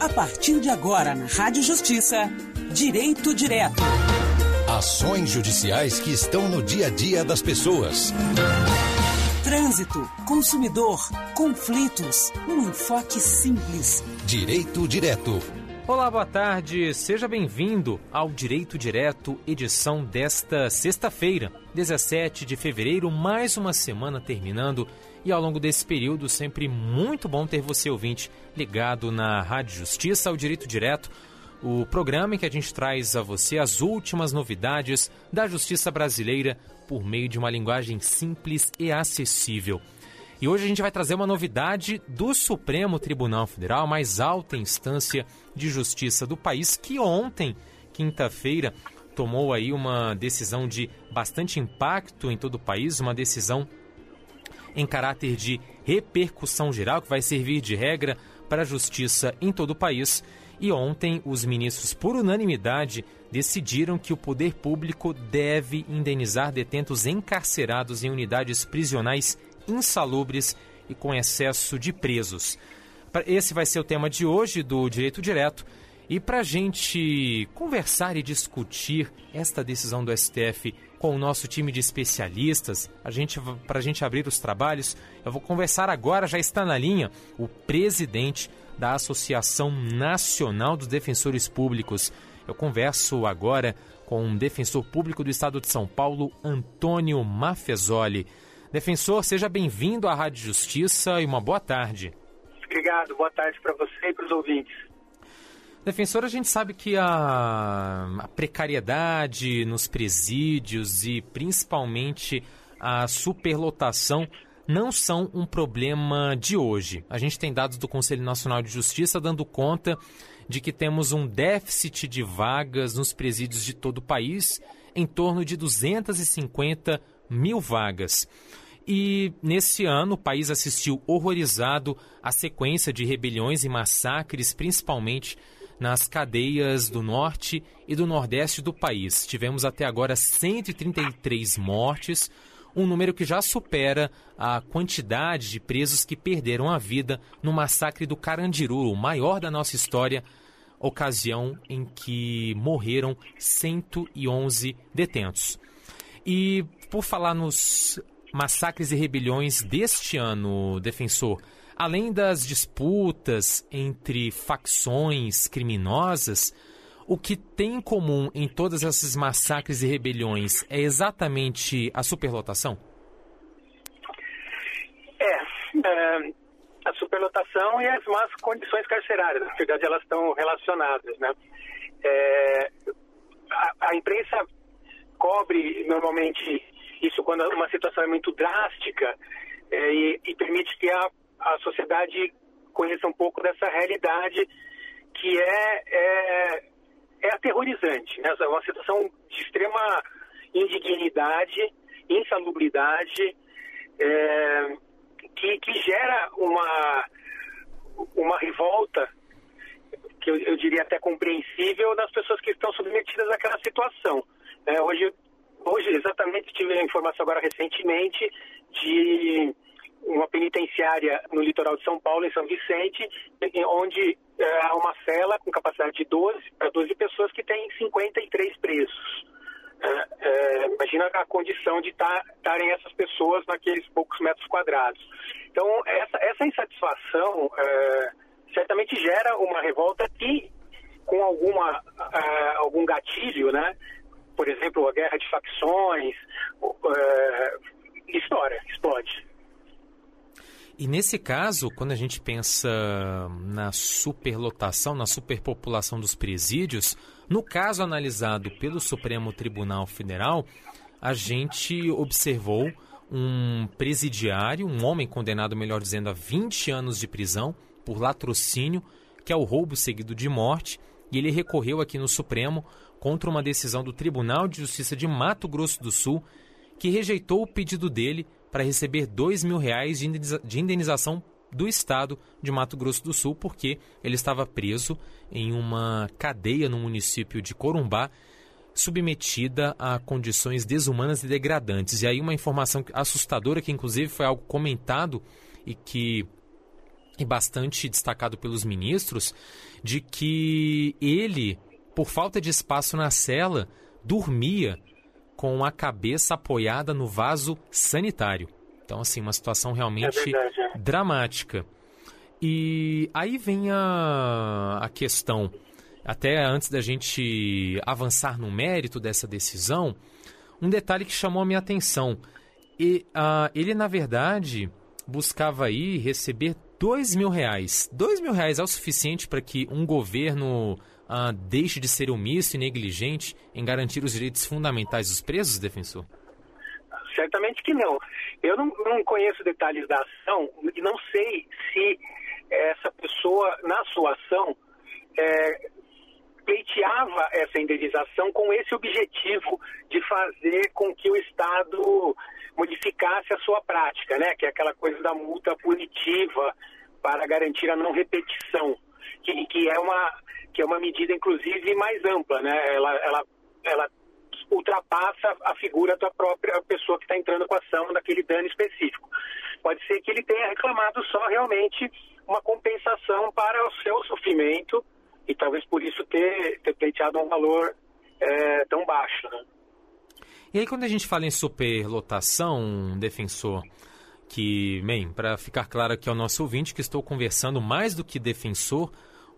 A partir de agora, na Rádio Justiça, Direito Direto. Ações judiciais que estão no dia a dia das pessoas. Trânsito, consumidor, conflitos, um enfoque simples. Direito Direto. Olá, boa tarde. Seja bem-vindo ao Direito Direto, edição desta sexta-feira, 17 de fevereiro, mais uma semana terminando. E ao longo desse período, sempre muito bom ter você, ouvinte, ligado na Rádio Justiça, ao Direito Direto, o programa em que a gente traz a você as últimas novidades da justiça brasileira por meio de uma linguagem simples e acessível. E hoje a gente vai trazer uma novidade do Supremo Tribunal Federal, a mais alta instância de justiça do país, que ontem, quinta-feira, tomou aí uma decisão de bastante impacto em todo o país, uma decisão em caráter de repercussão geral, que vai servir de regra para a justiça em todo o país. E ontem, os ministros, por unanimidade, decidiram que o poder público deve indenizar detentos encarcerados em unidades prisionais insalubres e com excesso de presos. Esse vai ser o tema de hoje do Direito Direto. E para a gente conversar e discutir esta decisão do STF com o nosso time de especialistas, para a gente abrir os trabalhos, eu vou conversar agora, já está na linha, o presidente da Associação Nacional dos Defensores Públicos. Eu converso agora com um defensor público do Estado de São Paulo, Antônio Mafezoli. Defensor, seja bem-vindo à Rádio Justiça e uma boa tarde. Obrigado, boa tarde para você e para os ouvintes. Defensor, a gente sabe que a precariedade nos presídios e principalmente a superlotação não são um problema de hoje. A gente tem dados do Conselho Nacional de Justiça dando conta de que temos um déficit de vagas nos presídios de todo o país, em torno de 250 mil vagas. E nesse ano o país assistiu horrorizado à sequência de rebeliões e massacres, principalmente nas cadeias do norte e do nordeste do país. Tivemos até agora 133 mortes, um número que já supera a quantidade de presos que perderam a vida no massacre do Carandiru, o maior da nossa história, ocasião em que morreram 111 detentos. E por falar nos massacres e rebeliões deste ano, defensor, além das disputas entre facções criminosas, o que tem em comum em todos esses massacres e rebeliões é exatamente a superlotação? A superlotação e as más condições carcerárias, na verdade elas estão relacionadas, né? A imprensa cobre normalmente isso quando uma situação é muito drástica e permite que a sociedade conheça um pouco dessa realidade que é aterrorizante, né? É uma situação de extrema indignidade, insalubridade, que gera uma revolta, que eu diria até compreensível, das pessoas que estão submetidas àquela situação. Hoje exatamente tive a informação agora recentemente de uma penitenciária no litoral de São Paulo, em São Vicente, onde há uma cela com capacidade de 12 pessoas que tem 53 presos. Imagina a condição de estarem essas pessoas naqueles poucos metros quadrados. Então, essa insatisfação certamente gera uma revolta que, com algum gatilho, né? Por exemplo, a guerra de facções, explode. E nesse caso, quando a gente pensa na superlotação, na superpopulação dos presídios, no caso analisado pelo Supremo Tribunal Federal, a gente observou um presidiário, um homem condenado, melhor dizendo, a 20 anos de prisão por latrocínio, que é o roubo seguido de morte, e ele recorreu aqui no Supremo contra uma decisão do Tribunal de Justiça de Mato Grosso do Sul, que rejeitou o pedido dele para receber R$2 mil de indenização do Estado de Mato Grosso do Sul, porque ele estava preso em uma cadeia no município de Corumbá, submetida a condições desumanas e degradantes. E aí uma informação assustadora, que inclusive foi algo comentado e que e bastante destacado pelos ministros, de que ele, por falta de espaço na cela, dormia com a cabeça apoiada no vaso sanitário. Então, assim, uma situação realmente dramática. E aí vem a questão, até antes da gente avançar no mérito dessa decisão, um detalhe que chamou a minha atenção. Ele, na verdade, buscava aí receber R$2.000. R$2.000 é o suficiente para que um governo deixe de ser omisso e negligente em garantir os direitos fundamentais dos presos, defensor? Certamente que não. Eu não conheço detalhes da ação e não sei se essa pessoa, na sua ação, pleiteava essa indenização com esse objetivo de fazer com que o Estado modificasse a sua prática, né? Que é aquela coisa da multa punitiva para garantir a não repetição, que é uma medida, inclusive, mais ampla, né? Ela ultrapassa a figura da própria pessoa que está entrando com a ação naquele dano específico. Pode ser que ele tenha reclamado só realmente uma compensação para o seu sofrimento e talvez por isso ter pleiteado um valor tão baixo, né? E aí, quando a gente fala em superlotação, defensor, que, bem, para ficar claro aqui ao nosso ouvinte que estou conversando mais do que defensor,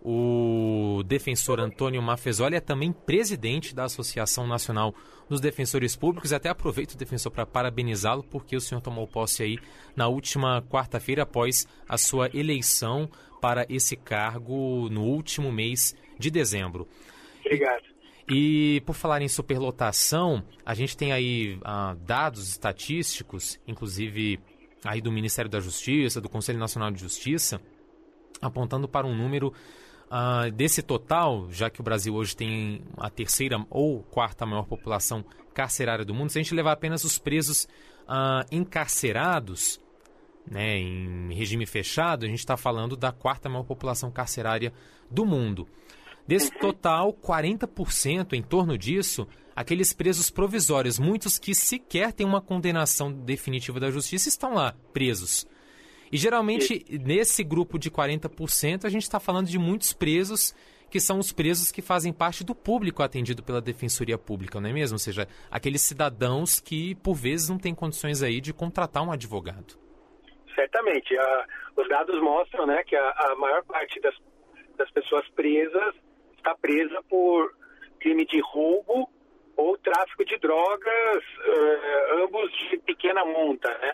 o defensor Antônio Mafezoli é também presidente da Associação Nacional dos Defensores Públicos. Até aproveito, defensor, para parabenizá-lo, porque o senhor tomou posse aí na última quarta-feira após a sua eleição para esse cargo no último mês de dezembro. Obrigado. E por falar em superlotação, a gente tem aí dados estatísticos, inclusive aí do Ministério da Justiça, do Conselho Nacional de Justiça, apontando para um número desse total, já que o Brasil hoje tem a terceira ou quarta maior população carcerária do mundo. Se a gente levar apenas os presos encarcerados, né, em regime fechado, a gente está falando da quarta maior população carcerária do mundo. Desse total, 40%, em torno disso, aqueles presos provisórios, muitos que sequer têm uma condenação definitiva da justiça, estão lá, presos. E geralmente, nesse grupo de 40%, a gente está falando de muitos presos que são os presos que fazem parte do público atendido pela Defensoria Pública, não é mesmo? Ou seja, aqueles cidadãos que, por vezes, não têm condições aí de contratar um advogado. Certamente. Os dados mostram, né, que a maior parte das pessoas presas está presa por crime de roubo ou tráfico de drogas, ambos de pequena monta, né?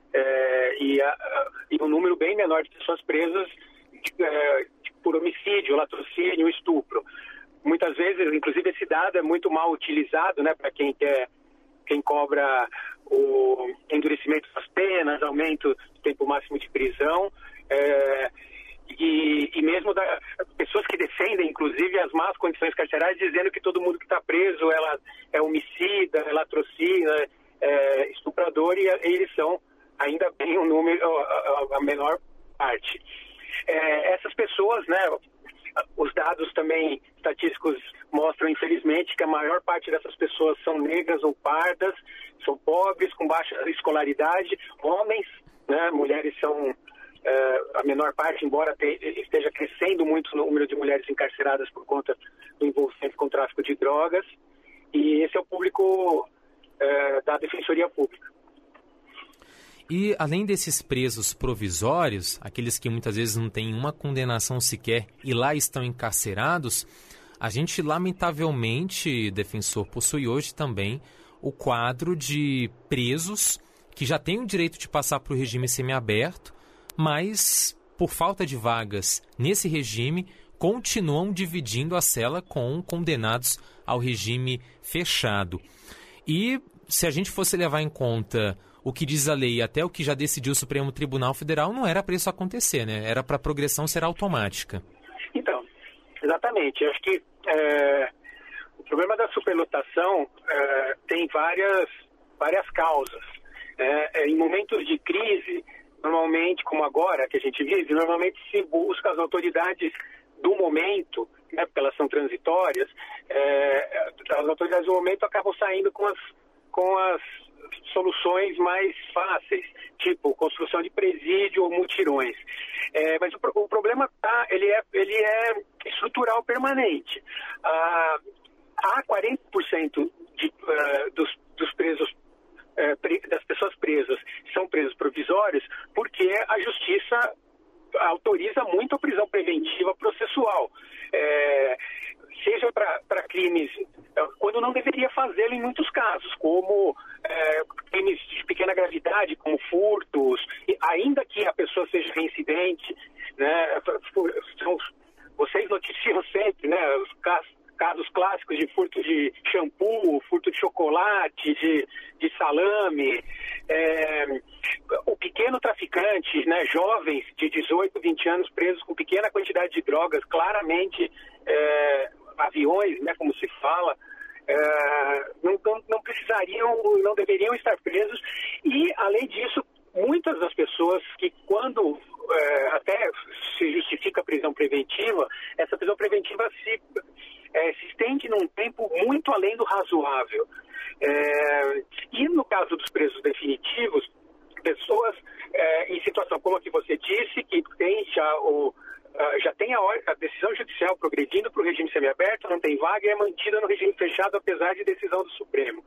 E um número bem menor de pessoas presas por homicídio, latrocínio, estupro. Muitas vezes, inclusive, esse dado é muito mal utilizado, né, para quem cobra o endurecimento das penas, aumento do tempo máximo de prisão, e mesmo pessoas que defendem, inclusive, as más condições carcerárias, dizendo que todo mundo que está preso é homicida, é latrocínio, é estuprador, e eles são ainda bem um número, a menor parte. Essas pessoas, né, os dados também estatísticos mostram, infelizmente, que a maior parte dessas pessoas são negras ou pardas, são pobres, com baixa escolaridade, homens, né, mulheres são a menor parte, embora esteja crescendo muito o número de mulheres encarceradas por conta do envolvimento com o tráfico de drogas, e esse é o público da Defensoria Pública. E além desses presos provisórios, aqueles que muitas vezes não têm uma condenação sequer e lá estão encarcerados, a gente lamentavelmente, defensor, possui hoje também o quadro de presos que já têm o direito de passar para o regime semiaberto, mas por falta de vagas nesse regime continuam dividindo a cela com condenados ao regime fechado. E se a gente fosse levar em conta o que diz a lei e até o que já decidiu o Supremo Tribunal Federal, não era para isso acontecer, né? Era para a progressão ser automática. Então, exatamente. Eu acho que o problema da superlotação tem várias causas. Em momentos de crise, normalmente, como agora que a gente vive, normalmente se busca as autoridades do momento, né, porque elas são transitórias, as autoridades do momento acabam saindo com as soluções mais fáceis, tipo construção de presídio ou mutirões. Mas o problema ele é estrutural permanente. Há 40% dos presos, das pessoas presas, são presos provisórios porque a justiça autoriza muito a prisão preventiva processual, seja para crimes, quando não deveria fazê-lo em muitos casos, como crimes de pequena gravidade, como furtos, ainda que a pessoa seja reincidente, né? Vocês noticiam sempre, né, os casos clássicos de furto de shampoo, furto de chocolate, de salame. O pequeno traficante, né, jovens de 18, 20 anos presos com pequena quantidade de drogas, claramente aviões, né, como se fala, não precisariam, não deveriam estar presos. E, além disso, muitas das pessoas que, quando até se justifica a prisão preventiva, essa prisão preventiva se estende num tempo muito além do razoável. E no caso dos presos definitivos, pessoas em situação como a que você disse, que tem já tem a decisão judicial progredindo para o regime semiaberto, não tem vaga e é mantida no regime fechado, apesar de decisão do Supremo.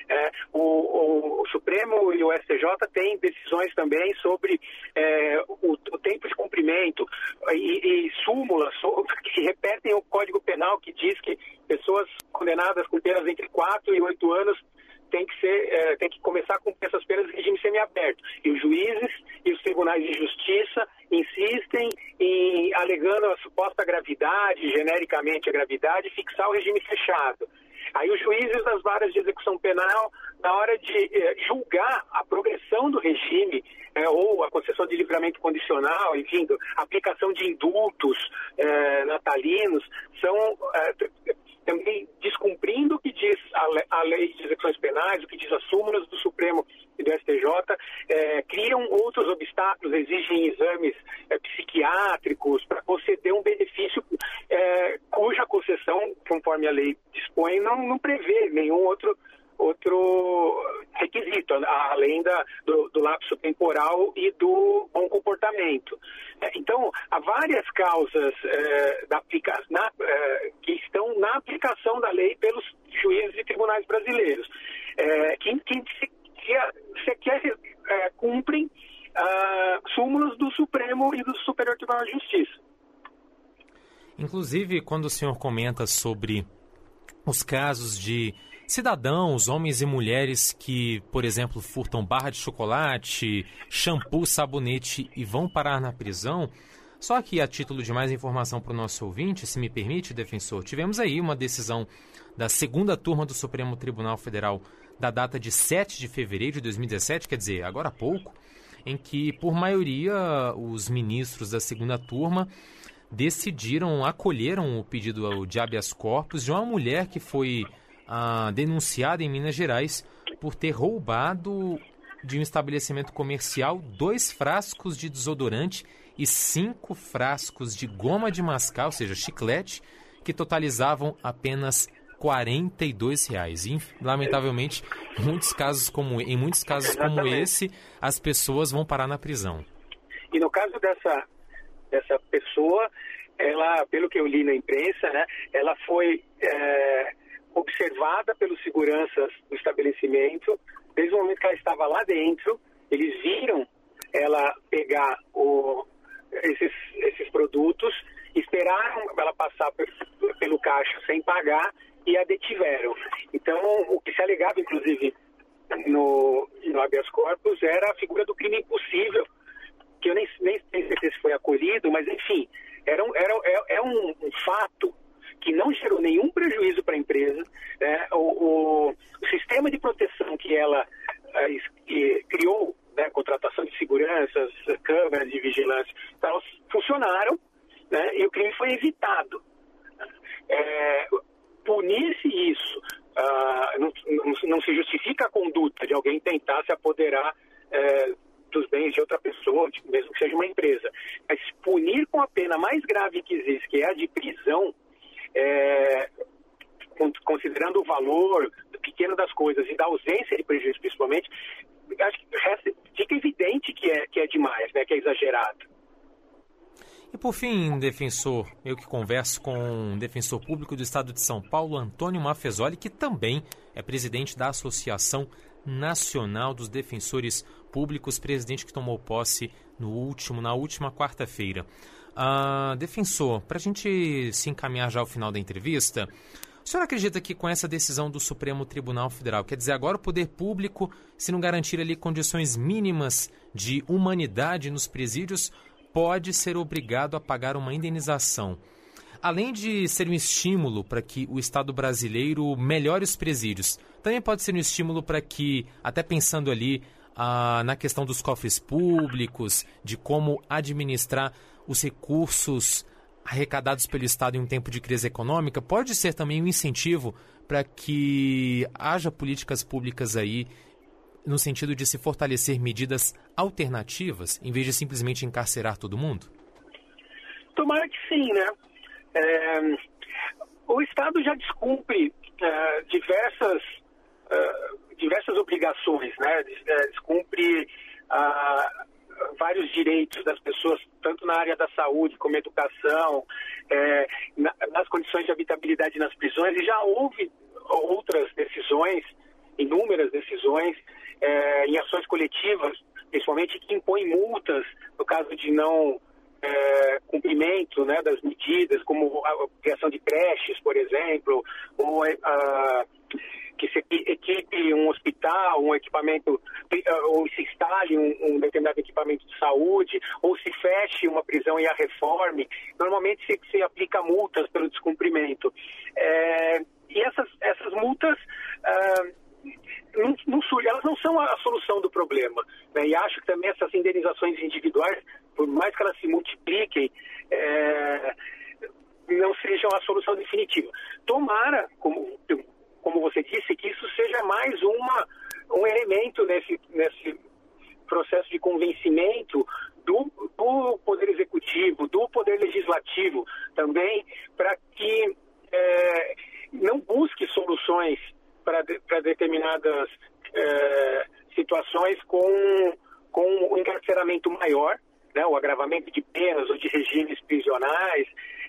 O Supremo e o STJ têm decisões também sobre o tempo de cumprimento e súmulas que repetem o Código Penal, que diz que pessoas condenadas com penas entre 4 e 8 anos tem que começar a cumprir essas penas em regime semiaberto. E os juízes e os tribunais de justiça insistem em, alegando a suposta gravidade, genericamente a gravidade, fixar o regime fechado. Aí os juízes das varas de execução penal, na hora de julgar a progressão do regime, ou a concessão de livramento condicional, enfim, a aplicação de indultos natalinos, são também descumprindo o que diz a lei de execuções penais, o que diz as súmulas do Supremo e do STJ, criam outros obstáculos, exigem exames psiquiátricos para conceder um benefício cuja concessão, conforme a lei dispõe, não prevê nenhum outro requisito, além do lapso temporal e do bom comportamento. Então, há várias causas que estão na aplicação da lei pelos juízes e tribunais brasileiros, que sequer cumprem súmulas do Supremo e do Superior Tribunal de Justiça. Inclusive, quando o senhor comenta sobre os casos de cidadãos, homens e mulheres que, por exemplo, furtam barra de chocolate, shampoo, sabonete e vão parar na prisão, só que a título de mais informação para o nosso ouvinte, se me permite, defensor, tivemos aí uma decisão da segunda turma do Supremo Tribunal Federal da data de 7 de fevereiro de 2017, quer dizer, agora há pouco, em que, por maioria, os ministros da segunda turma acolheram o pedido de habeas corpus de uma mulher que foi denunciada em Minas Gerais por ter roubado de um estabelecimento comercial 2 frascos de desodorante e 5 frascos de goma de mascar, ou seja, chiclete, que totalizavam apenas R$42. E, lamentavelmente, em muitos casos como esse, as pessoas vão parar na prisão. E no caso dessa pessoa, ela, pelo que eu li na imprensa, né, ela foi observada pelos seguranças do estabelecimento. Desde o momento que ela estava lá dentro, eles viram ela pegar esses produtos, esperaram ela passar pelo caixa sem pagar e a detiveram. Então, o que se alegava, inclusive, no habeas corpus, era a figura do crime impossível, que eu nem tenho certeza se foi acolhido, mas, enfim, é um fato que não gerou nenhum prejuízo para a empresa, né? O sistema de proteção que ela criou, né, contratação de seguranças, câmeras de vigilância, elas funcionaram, né, e o crime foi evitado. Punir-se isso, não se justifica a conduta de alguém tentar se apoderar dos bens de outra pessoa, mesmo que seja uma empresa. Mas punir com a pena mais grave que existe, que é a de prisão, considerando o valor pequeno das coisas e da ausência de prejuízo, principalmente, acho que fica evidente que é demais, né, que é exagerado. E por fim, defensor, eu que converso com o defensor público do Estado de São Paulo, Antônio Mafezoli, que também é presidente da Associação Nacional dos Defensores Públicos, presidente que tomou posse na última quarta-feira. Defensor, para a gente se encaminhar já ao final da entrevista, o senhor acredita que com essa decisão do Supremo Tribunal Federal, quer dizer, agora o poder público, se não garantir ali condições mínimas de humanidade nos presídios, pode ser obrigado a pagar uma indenização? Além de ser um estímulo para que o Estado brasileiro melhore os presídios, também pode ser um estímulo para que, até pensando ali na questão dos cofres públicos, de como administrar os recursos arrecadados pelo Estado em um tempo de crise econômica, pode ser também um incentivo para que haja políticas públicas aí no sentido de se fortalecer medidas alternativas, em vez de simplesmente encarcerar todo mundo? Tomara que sim, né? O Estado já descumpre diversas obrigações, né? Descumpre vários direitos das pessoas, tanto na área da saúde como educação, nas condições de habitabilidade nas prisões, e já houve outras decisões, inúmeras decisões, em ações coletivas, principalmente que impõem multas no caso de não cumprimento, né, das medidas, como a criação de creches, por exemplo, ou que se equipe um hospital, um equipamento, ou se instale um determinado equipamento de saúde, ou se feche uma prisão e a reforme. Normalmente se aplica multas pelo descumprimento. E essas multas elas não são a solução do problema, né? E acho que também essas indenizações individuais, por mais que elas se multipliquem, não sejam a solução definitiva. Tomara, como você disse, que isso seja mais um elemento nesse processo de convencimento do Poder Executivo, do Poder Legislativo também, para que não busque soluções para determinadas situações com um encarceramento maior, né, o agravamento de penas ou de regimes prisionais.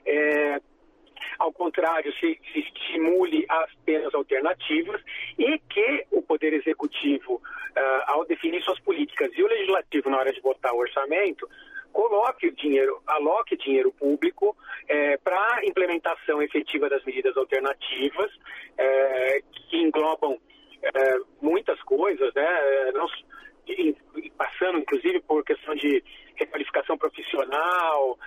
Ao contrário, se estimule as penas alternativas e que o Poder Executivo, ao definir suas políticas, e o Legislativo, na hora de votar o orçamento, aloque dinheiro público para a implementação efetiva das medidas alternativas, que englobam muitas coisas, né? Passando, inclusive, por questão de requalificação profissional,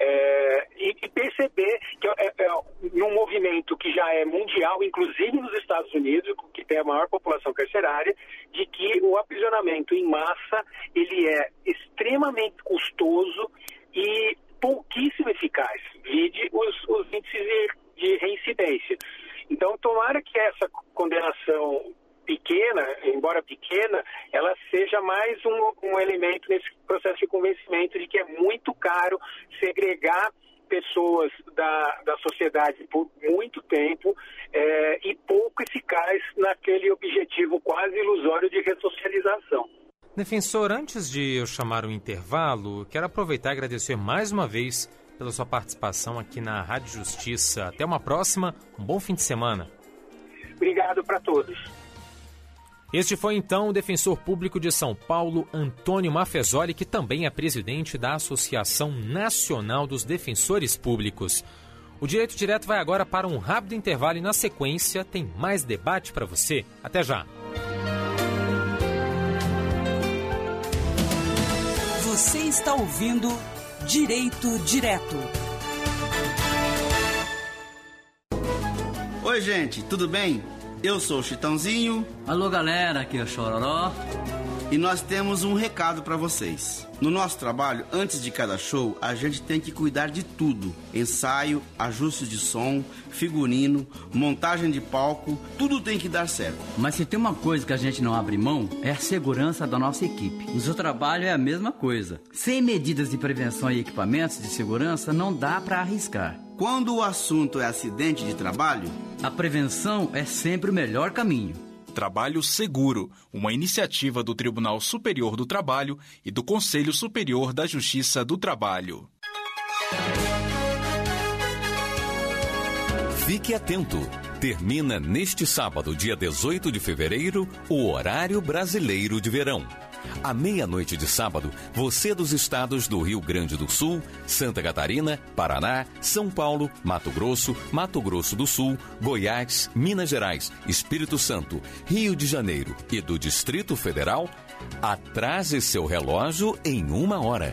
e perceber que num movimento que já é mundial, inclusive nos Estados Unidos, que tem a maior população carcerária, de que o aprisionamento em massa ele é extremamente custoso e pouquíssimo eficaz, vide os índices de reincidência. Então, tomara que essa condenação pequena, embora pequena, ela seja mais um elemento nesse processo de convencimento de que é muito caro segregar pessoas da sociedade por muito tempo e pouco eficaz naquele objetivo quase ilusório de ressocialização. Defensor, antes de eu chamar o intervalo, quero aproveitar e agradecer mais uma vez pela sua participação aqui na Rádio Justiça. Até uma próxima, um bom fim de semana. Obrigado para todos. Este foi então o defensor público de São Paulo, Antônio Mafezoli, que também é presidente da Associação Nacional dos Defensores Públicos. O Direito Direto vai agora para um rápido intervalo e na sequência tem mais debate para você. Até já! Você está ouvindo Direito Direto. Oi, gente, tudo bem? Eu sou o Chitãozinho. Alô, galera, aqui é o Chororó. E nós temos um recado para vocês. No nosso trabalho, antes de cada show, a gente tem que cuidar de tudo. Ensaio, ajuste de som, figurino, montagem de palco, tudo tem que dar certo. Mas se tem uma coisa que a gente não abre mão, é a segurança da nossa equipe. No seu trabalho é a mesma coisa. Sem medidas de prevenção e equipamentos de segurança, não dá para arriscar. Quando o assunto é acidente de trabalho, A prevenção é sempre o melhor caminho. Trabalho Seguro, uma iniciativa do Tribunal Superior do Trabalho e do Conselho Superior da Justiça do Trabalho. Fique atento. Termina neste sábado, dia 18 de fevereiro, o Horário Brasileiro de Verão. À meia-noite de sábado, você dos estados do Rio Grande do Sul, Santa Catarina, Paraná, São Paulo, Mato Grosso do Sul, Goiás, Minas Gerais, Espírito Santo, Rio de Janeiro e do Distrito Federal, atrase seu relógio em 1 hora.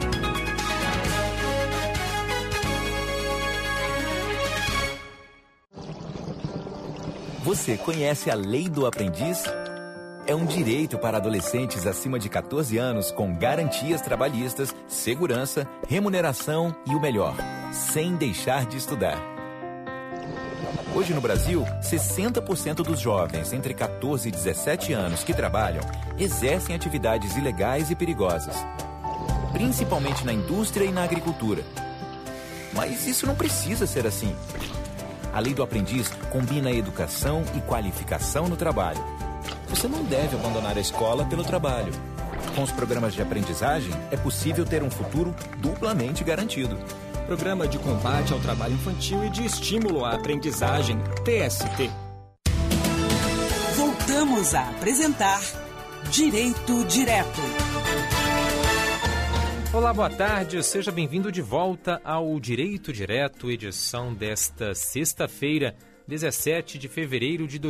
Você conhece a Lei do Aprendiz? É um direito para adolescentes acima de 14 anos com garantias trabalhistas, segurança, remuneração e o melhor, sem deixar de estudar. Hoje no Brasil, 60% dos jovens entre 14 e 17 anos que trabalham exercem atividades ilegais e perigosas, principalmente na indústria e na agricultura. Mas isso não precisa ser assim. A Lei do Aprendiz combina educação e qualificação no trabalho. Você não deve abandonar a escola pelo trabalho. Com os programas de aprendizagem, é possível ter um futuro duplamente garantido. Programa de Combate ao Trabalho Infantil e de Estímulo à Aprendizagem, TST. Voltamos a apresentar Direito Direto. Olá, boa tarde, seja bem-vindo de volta ao Direito Direto, edição desta sexta-feira, 17 de fevereiro de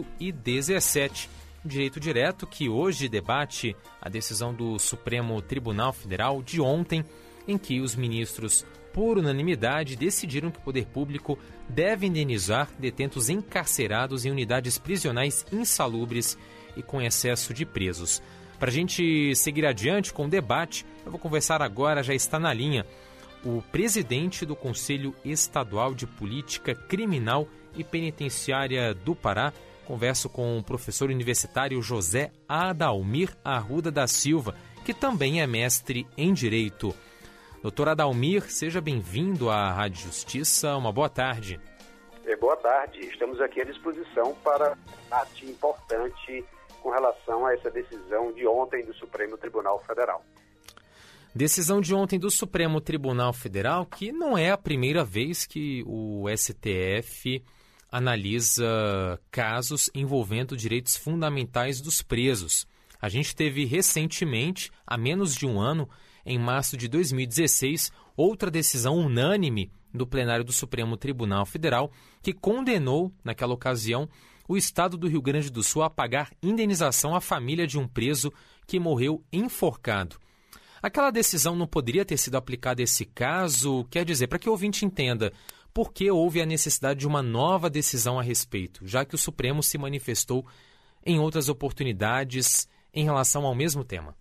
2017. Direito Direto que hoje debate a decisão do Supremo Tribunal Federal de ontem, em que os ministros, por unanimidade, decidiram que o poder público deve indenizar detentos encarcerados em unidades prisionais insalubres e com excesso de presos. Para a gente seguir adiante com o debate, eu vou conversar agora, já está na linha, o presidente do Conselho Estadual de Política Criminal e Penitenciária do Pará. Converso com o professor universitário José Adalmir Arruda da Silva, que também é mestre em Direito. Doutor Adalmir, seja bem-vindo à Rádio Justiça. Uma boa tarde. Boa tarde. Estamos aqui à disposição para um debate importante com relação a essa decisão de ontem do Supremo Tribunal Federal. Decisão de ontem do Supremo Tribunal Federal, que não é a primeira vez que o STF analisa casos envolvendo direitos fundamentais dos presos. A gente teve recentemente, há menos de um ano, em março de 2016, outra decisão unânime do plenário do Supremo Tribunal Federal que condenou, naquela ocasião, o Estado do Rio Grande do Sul a pagar indenização à família de um preso que morreu enforcado. Aquela decisão não poderia ter sido aplicada a esse caso? Quer dizer, para que o ouvinte entenda, por que houve a necessidade de uma nova decisão a respeito, já que o Supremo se manifestou em outras oportunidades em relação ao mesmo tema?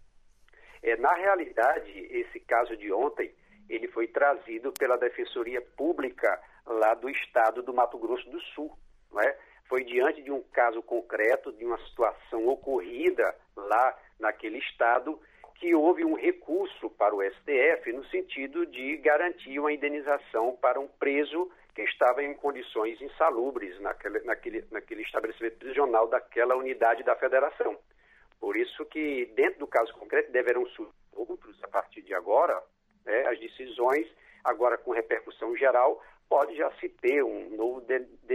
Na realidade, esse caso de ontem, ele foi trazido pela Defensoria Pública lá do estado do Mato Grosso do Sul, não é? Foi diante de um caso concreto, de uma situação ocorrida lá naquele estado, que houve um recurso para o STF no sentido de garantir uma indenização para um preso que estava em condições insalubres naquele estabelecimento prisional daquela unidade da federação. Por isso que, dentro do caso concreto, deverão surgir outros a partir de agora, né, as decisões, agora com repercussão geral, pode já se ter um novo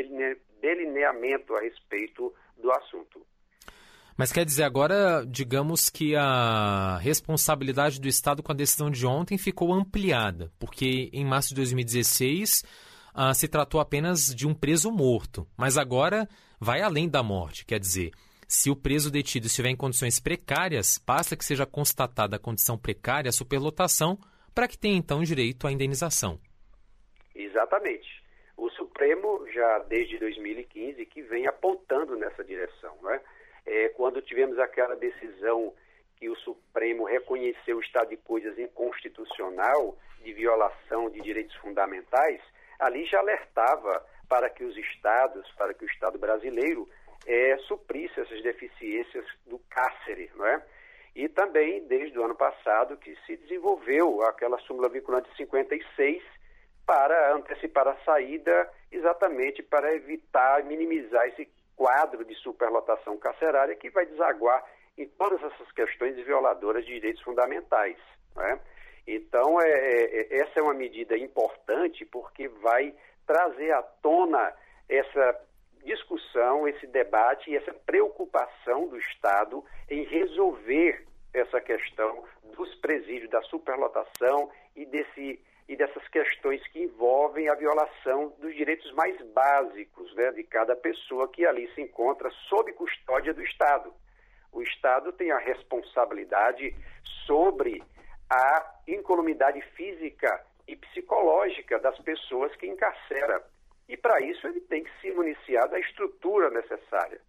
delineamento a respeito do assunto. Mas quer dizer, agora, digamos que a responsabilidade do Estado com a decisão de ontem ficou ampliada, porque em março de 2016 se tratou apenas de um preso morto, mas agora vai além da morte, quer dizer, se o preso detido estiver em condições precárias, basta que seja constatada a condição precária, a superlotação, para que tenha então direito à indenização. Exatamente. O Supremo, já desde 2015, que vem apontando nessa direção, não é? Quando tivemos aquela decisão que o Supremo reconheceu o estado de coisas inconstitucional de violação de direitos fundamentais, ali já alertava para que os estados, para que o Estado brasileiro suprisse essas deficiências do cárcere, não é? E também, desde o ano passado, que se desenvolveu aquela súmula vinculante 56, para antecipar a saída, exatamente para evitar, minimizar esse quadro de superlotação carcerária que vai desaguar em todas essas questões violadoras de direitos fundamentais, né? Então, essa é uma medida importante porque vai trazer à tona essa discussão, esse debate e essa preocupação do Estado em resolver essa questão dos presídios, da superlotação e dessas questões que envolvem a violação dos direitos mais básicos, né, de cada pessoa que ali se encontra sob custódia do Estado. O Estado tem a responsabilidade sobre a incolumidade física e psicológica das pessoas que encarcera. E, para isso, ele tem que se municiar da estrutura necessária.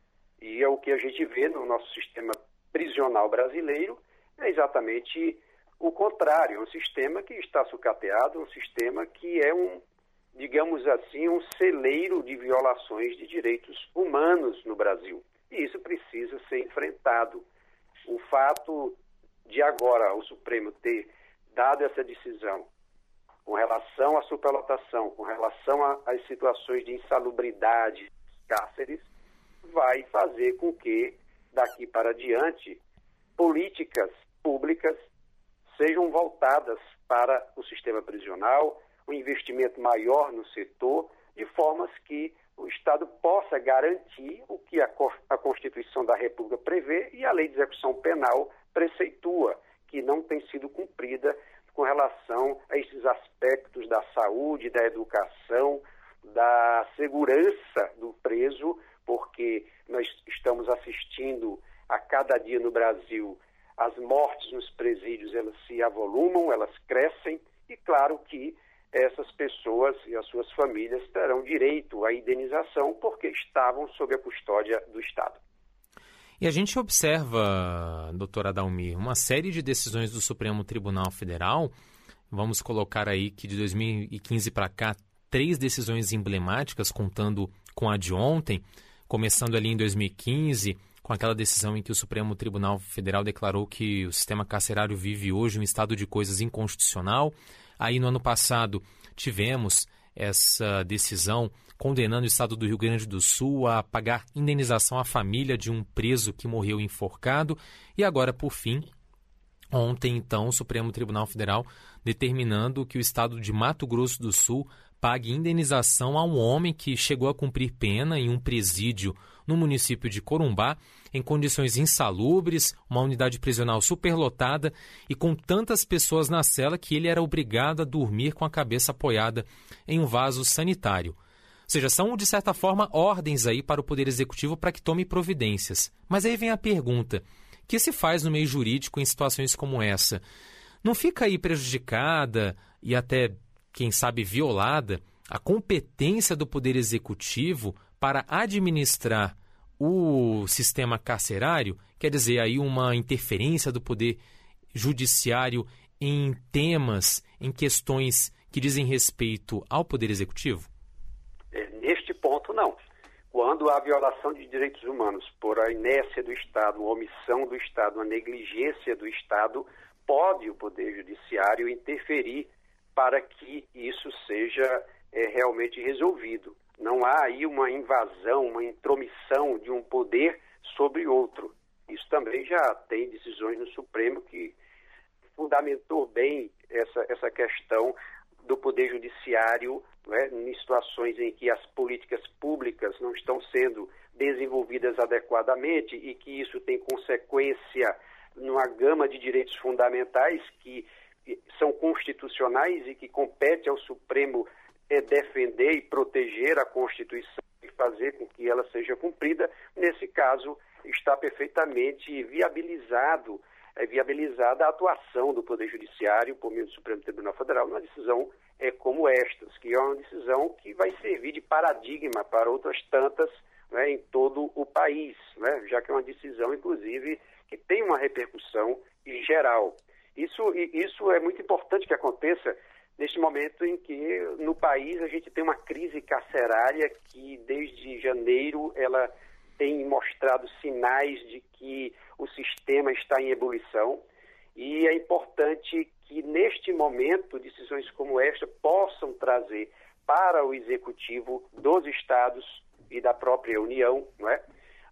E é o que a gente vê no nosso sistema prisional brasileiro, é exatamente o contrário, um sistema que está sucateado, um sistema que é digamos assim, um celeiro de violações de direitos humanos no Brasil. E isso precisa ser enfrentado. O fato de agora o Supremo ter dado essa decisão com relação à superlotação, com relação às situações de insalubridade dos cárceres, vai fazer com que, daqui para diante, políticas públicas sejam voltadas para o sistema prisional, um investimento maior no setor, de formas que o Estado possa garantir o que a Constituição da República prevê e a Lei de Execução Penal preceitua, que não tem sido cumprida com relação a esses aspectos da saúde, da educação, da segurança do preso, porque nós estamos assistindo a cada dia no Brasil as mortes nos presídios, elas se avolumam, elas crescem, e claro que essas pessoas e as suas famílias terão direito à indenização porque estavam sob a custódia do Estado. E a gente observa, doutora Adalmir, uma série de decisões do Supremo Tribunal Federal. Vamos colocar aí que de 2015 para cá, 3 decisões emblemáticas, contando com a de ontem, começando ali em 2015, com aquela decisão em que o Supremo Tribunal Federal declarou que o sistema carcerário vive hoje um estado de coisas inconstitucional. Aí no ano passado tivemos essa decisão condenando o Estado do Rio Grande do Sul a pagar indenização à família de um preso que morreu enforcado. E agora, por fim, ontem, então, o Supremo Tribunal Federal determinando que o Estado de Mato Grosso do Sul pague indenização a um homem que chegou a cumprir pena em um presídio no município de Corumbá, em condições insalubres, uma unidade prisional superlotada e com tantas pessoas na cela que ele era obrigado a dormir com a cabeça apoiada em um vaso sanitário. Ou seja, são, de certa forma, ordens aí para o Poder Executivo para que tome providências. Mas aí vem a pergunta: o que se faz no meio jurídico em situações como essa? Não fica aí prejudicada e até, quem sabe, violada a competência do Poder Executivo para administrar o sistema carcerário? Quer dizer, aí uma interferência do Poder Judiciário em temas, em questões que dizem respeito ao Poder Executivo? Neste ponto, não. Quando há violação de direitos humanos por a inércia do Estado, uma omissão do Estado, uma negligência do Estado, pode o Poder Judiciário interferir para que isso seja realmente resolvido. Não há aí uma invasão, uma intromissão de um poder sobre outro. Isso também já tem decisões no Supremo que fundamentou bem essa questão do Poder Judiciário, né, em situações em que as políticas públicas não estão sendo desenvolvidas adequadamente e que isso tem consequência numa gama de direitos fundamentais que são constitucionais e que compete ao Supremo defender e proteger a Constituição e fazer com que ela seja cumprida. Nesse caso, está perfeitamente viabilizada a atuação do Poder Judiciário por meio do Supremo Tribunal Federal numa decisão como estas, que é uma decisão que vai servir de paradigma para outras tantas, né, em todo o país, né, já que é uma decisão, inclusive, que tem uma repercussão geral. Isso é muito importante que aconteça neste momento em que no país a gente tem uma crise carcerária que desde janeiro ela tem mostrado sinais de que o sistema está em ebulição, e é importante que neste momento decisões como esta possam trazer para o executivo dos estados e da própria União, não é?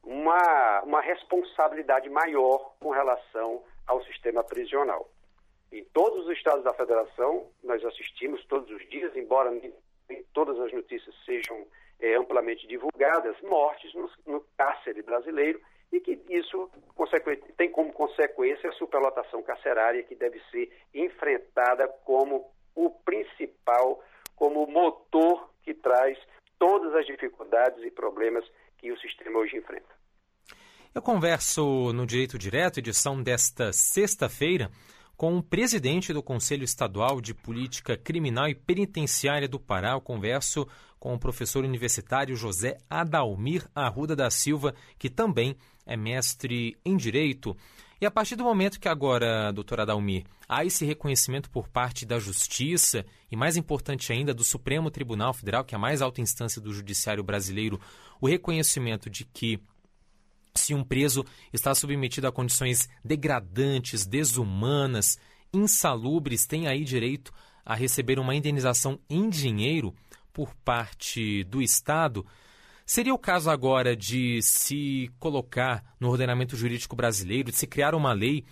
uma responsabilidade maior com relação ao sistema prisional. Em todos os estados da federação, nós assistimos todos os dias, embora nem todas as notícias sejam amplamente divulgadas, mortes no cárcere brasileiro, e que isso tem como consequência a superlotação carcerária, que deve ser enfrentada como o principal, como o motor que traz todas as dificuldades e problemas que o sistema hoje enfrenta. Eu converso no Direito Direto, edição desta sexta-feira, com o presidente do Conselho Estadual de Política Criminal e Penitenciária do Pará. Eu converso com o professor universitário José Adalmir Arruda da Silva, que também é mestre em Direito. E a partir do momento que agora, doutor Adalmir, há esse reconhecimento por parte da Justiça e, mais importante ainda, do Supremo Tribunal Federal, que é a mais alta instância do judiciário brasileiro, o reconhecimento de que se um preso está submetido a condições degradantes, desumanas, insalubres, tem aí direito a receber uma indenização em dinheiro por parte do Estado. Seria o caso agora de se colocar no ordenamento jurídico brasileiro, de se criar uma lei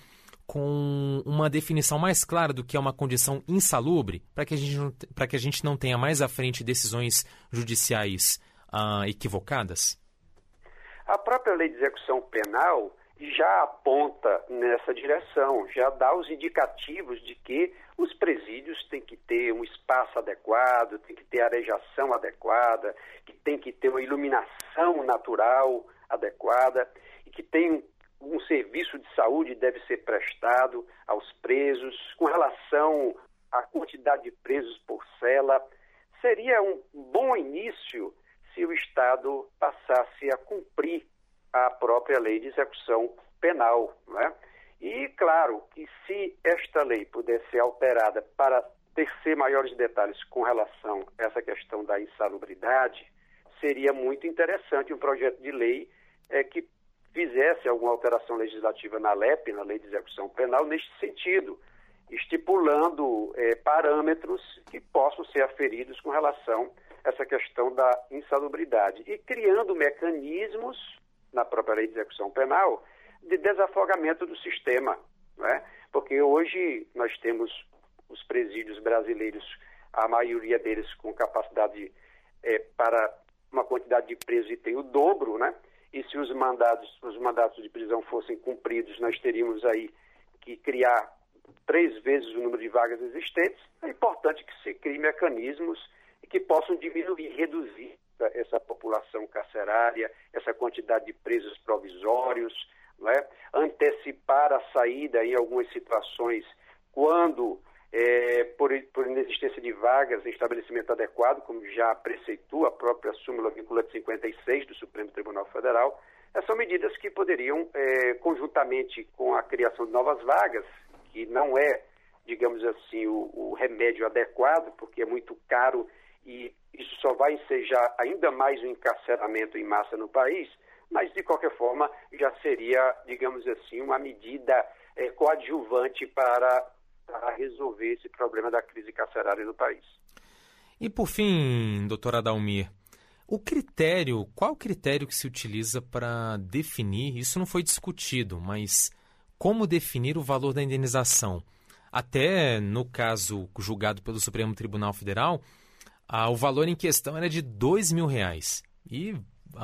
com uma definição mais clara do que é uma condição insalubre, para que a gente não tenha mais à frente decisões judiciais equivocadas? A própria Lei de Execução Penal já aponta nessa direção, já dá os indicativos de que os presídios têm que ter um espaço adequado, tem que ter arejação adequada, que tem que ter uma iluminação natural adequada e que tem um serviço de saúde deve ser prestado aos presos com relação à quantidade de presos por cela. Seria um bom início se o Estado passasse a cumprir a própria Lei de Execução Penal, não é? E, claro, que se esta lei pudesse ser alterada para tecer maiores detalhes com relação a essa questão da insalubridade, seria muito interessante um projeto de lei que fizesse alguma alteração legislativa na LEP, na Lei de Execução Penal, neste sentido, estipulando parâmetros que possam ser aferidos com relação a essa questão da insalubridade e criando mecanismos na própria Lei de Execução Penal de desafogamento do sistema, não é? Porque hoje nós temos os presídios brasileiros, a maioria deles com capacidade para uma quantidade de presos e tem o dobro, né? E se os mandatos de prisão fossem cumpridos, nós teríamos aí que criar 3 vezes o número de vagas existentes. É importante que se criem mecanismos que possam diminuir, reduzir essa população carcerária, essa quantidade de presos provisórios, não é? Antecipar a saída em algumas situações quando, por inexistência de vagas em estabelecimento adequado, como já preceitua a própria súmula vinculante 56 do Supremo Tribunal Federal. Essas são medidas que poderiam, conjuntamente com a criação de novas vagas, que não é, digamos assim, o remédio adequado, porque é muito caro e isso só vai ensejar ainda mais o encarceramento em massa no país, mas, de qualquer forma, já seria, digamos assim, uma medida coadjuvante para resolver esse problema da crise carcerária no país. E, por fim, doutor Adalmir, qual o critério que se utiliza para definir, isso não foi discutido, mas como definir o valor da indenização? Até no caso julgado pelo Supremo Tribunal Federal, o valor em questão era de R$2.000. E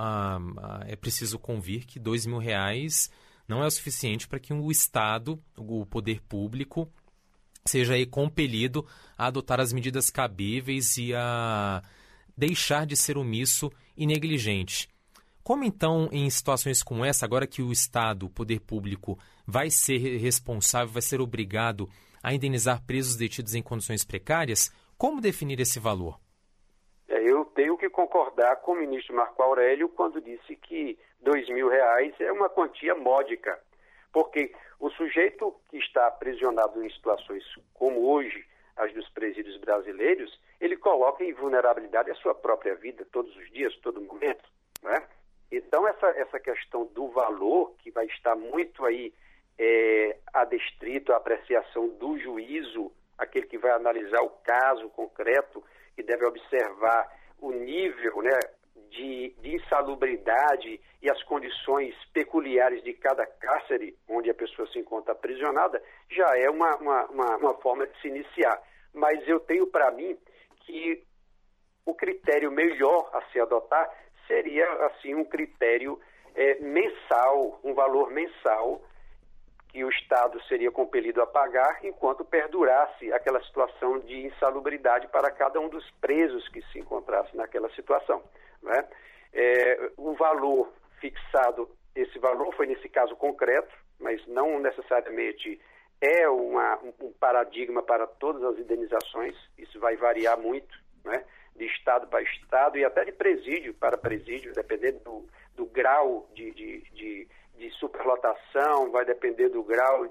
é preciso convir que R$2.000 não é o suficiente para que o Estado, o poder público, seja aí compelido a adotar as medidas cabíveis e a deixar de ser omisso e negligente. Como então, em situações como essa, agora que o Estado, o poder público, vai ser responsável, vai ser obrigado a indenizar presos detidos em condições precárias, como definir esse valor? Eu tenho que concordar com o ministro Marco Aurélio quando disse que R$2.000 é uma quantia módica, porque o sujeito que está aprisionado em situações como hoje as dos presídios brasileiros, ele coloca em vulnerabilidade a sua própria vida todos os dias, todo momento, né? Então essa questão do valor, que vai estar muito aí adstrito à apreciação do juízo, aquele que vai analisar o caso concreto e deve observar o nível, né, de insalubridade e as condições peculiares de cada cárcere onde a pessoa se encontra aprisionada, já é uma forma de se iniciar. Mas eu tenho para mim que o critério melhor a se adotar seria, assim, um critério mensal, um valor mensal que o Estado seria compelido a pagar enquanto perdurasse aquela situação de insalubridade para cada um dos presos que se encontrasse naquela situação, né? O valor fixado, esse valor foi nesse caso concreto, mas não necessariamente é um paradigma para todas as indenizações, isso vai variar muito, né? De estado para estado e até de presídio para presídio, dependendo do grau de superlotação, vai depender do grau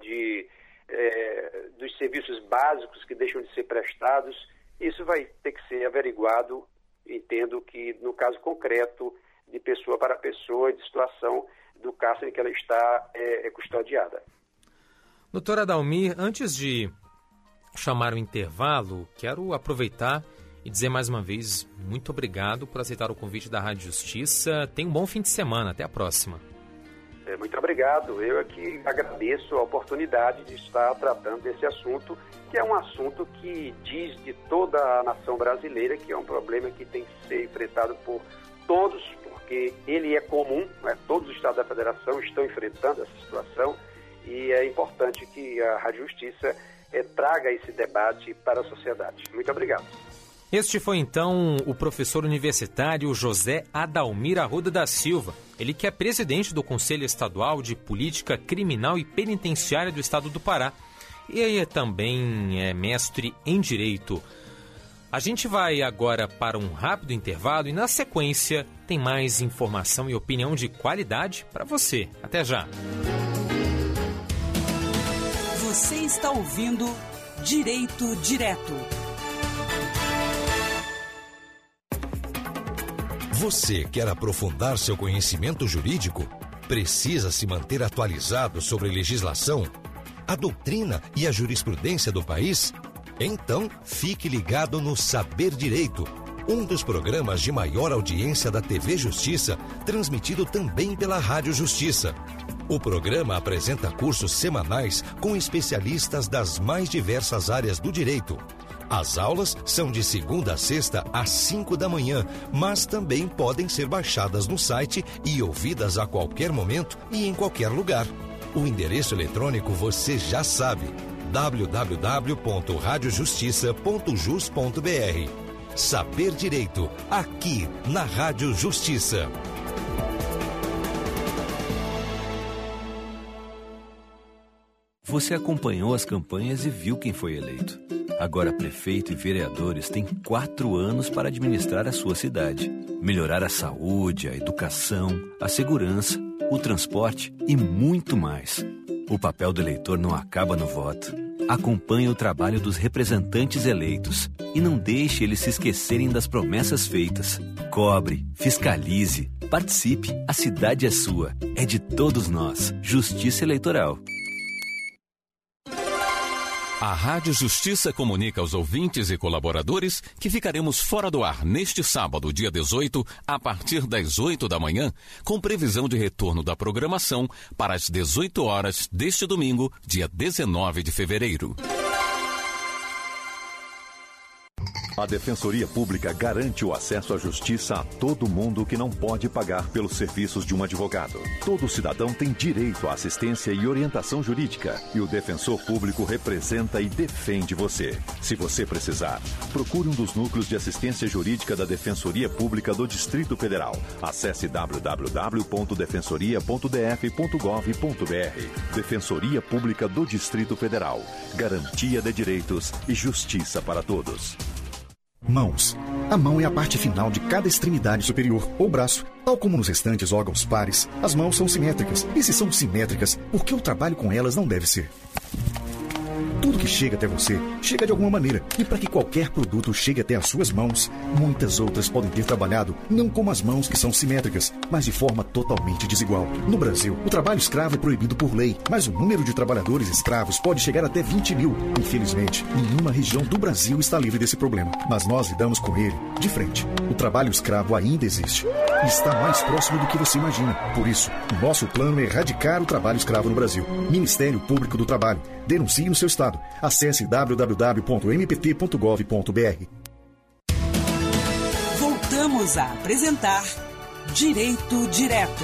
dos serviços básicos que deixam de ser prestados. Isso vai ter que ser averiguado, entendo que no caso concreto, de pessoa para pessoa, de situação do cárcere em que ela está custodiada. Doutora Adalmir, antes de chamar o intervalo, quero aproveitar e dizer mais uma vez muito obrigado por aceitar o convite da Rádio Justiça. Tenha um bom fim de semana. Até a próxima. Muito obrigado. Eu aqui agradeço a oportunidade de estar tratando desse assunto, que é um assunto que diz de toda a nação brasileira, que é um problema que tem que ser enfrentado por todos, porque ele é comum, né? Todos os estados da federação estão enfrentando essa situação e é importante que a Rádio Justiça traga esse debate para a sociedade. Muito obrigado. Este foi, então, o professor universitário José Adalmir Arruda da Silva. Ele que é presidente do Conselho Estadual de Política Criminal e Penitenciária do Estado do Pará. E aí também é mestre em Direito. A gente vai agora para um rápido intervalo e, na sequência, tem mais informação e opinião de qualidade para você. Até já! Você está ouvindo Direito Direto. Você quer aprofundar seu conhecimento jurídico? Precisa se manter atualizado sobre legislação, a doutrina e a jurisprudência do país? Então, fique ligado no Saber Direito, um dos programas de maior audiência da TV Justiça, transmitido também pela Rádio Justiça. O programa apresenta cursos semanais com especialistas das mais diversas áreas do direito. As aulas são de segunda a sexta às 5 da manhã, mas também podem ser baixadas no site e ouvidas a qualquer momento e em qualquer lugar. O endereço eletrônico você já sabe: www.radiojustiça.jus.br. Saber Direito, aqui na Rádio Justiça. Você acompanhou as campanhas e viu quem foi eleito. Agora, prefeito e vereadores têm 4 anos para administrar a sua cidade. Melhorar a saúde, a educação, a segurança, o transporte e muito mais. O papel do eleitor não acaba no voto. Acompanhe o trabalho dos representantes eleitos e não deixe eles se esquecerem das promessas feitas. Cobre, fiscalize, participe. A cidade é sua, é de todos nós. Justiça Eleitoral. A Rádio Justiça comunica aos ouvintes e colaboradores que ficaremos fora do ar neste sábado, dia 18, a partir das 8 da manhã, com previsão de retorno da programação para as 18 horas deste domingo, dia 19 de fevereiro. A Defensoria Pública garante o acesso à justiça a todo mundo que não pode pagar pelos serviços de um advogado. Todo cidadão tem direito à assistência e orientação jurídica, e o defensor público representa e defende você. Se você precisar, procure um dos núcleos de assistência jurídica da Defensoria Pública do Distrito Federal. Acesse www.defensoria.df.gov.br. Defensoria Pública do Distrito Federal. Garantia de direitos e justiça para todos. Mãos. A mão é a parte final de cada extremidade superior ou braço. Tal como nos restantes órgãos pares, as mãos são simétricas. E se são simétricas, por que o trabalho com elas não deve ser? Tudo que chega até você, chega de alguma maneira. E para que qualquer produto chegue até as suas mãos, muitas outras podem ter trabalhado não como as mãos que são simétricas, mas de forma totalmente desigual. No Brasil, o trabalho escravo é proibido por lei, mas o número de trabalhadores escravos pode chegar até 20 mil. Infelizmente, nenhuma região do Brasil está livre desse problema. Mas nós lidamos com ele de frente. O trabalho escravo ainda existe e está mais próximo do que você imagina. Por isso, o nosso plano é erradicar o trabalho escravo no Brasil. Ministério Público do Trabalho. Denuncie no seu estado. Acesse www.mpt.gov.br. Voltamos a apresentar Direito Direto.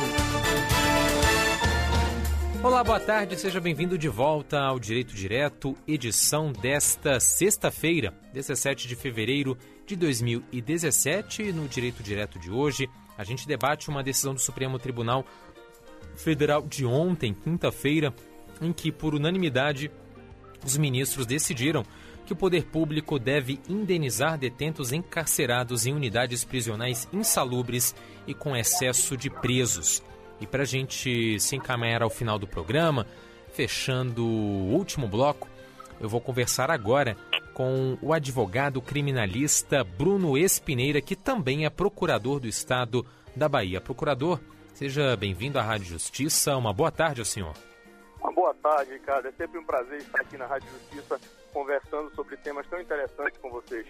Olá, boa tarde, seja bem-vindo de volta ao Direito Direto, edição desta sexta-feira, 17 de fevereiro de 2017. No Direito Direto de hoje, a gente debate uma decisão do Supremo Tribunal Federal de ontem, quinta-feira, em que, por unanimidade, os ministros decidiram que o poder público deve indenizar detentos encarcerados em unidades prisionais insalubres e com excesso de presos. E para a gente se encaminhar ao final do programa, fechando o último bloco, eu vou conversar agora com o advogado criminalista Bruno Espineira, que também é procurador do Estado da Bahia. Procurador, seja bem-vindo à Rádio Justiça. Uma boa tarde ao senhor. Uma boa tarde, Ricardo. É sempre um prazer estar aqui na Rádio Justiça conversando sobre temas tão interessantes com vocês.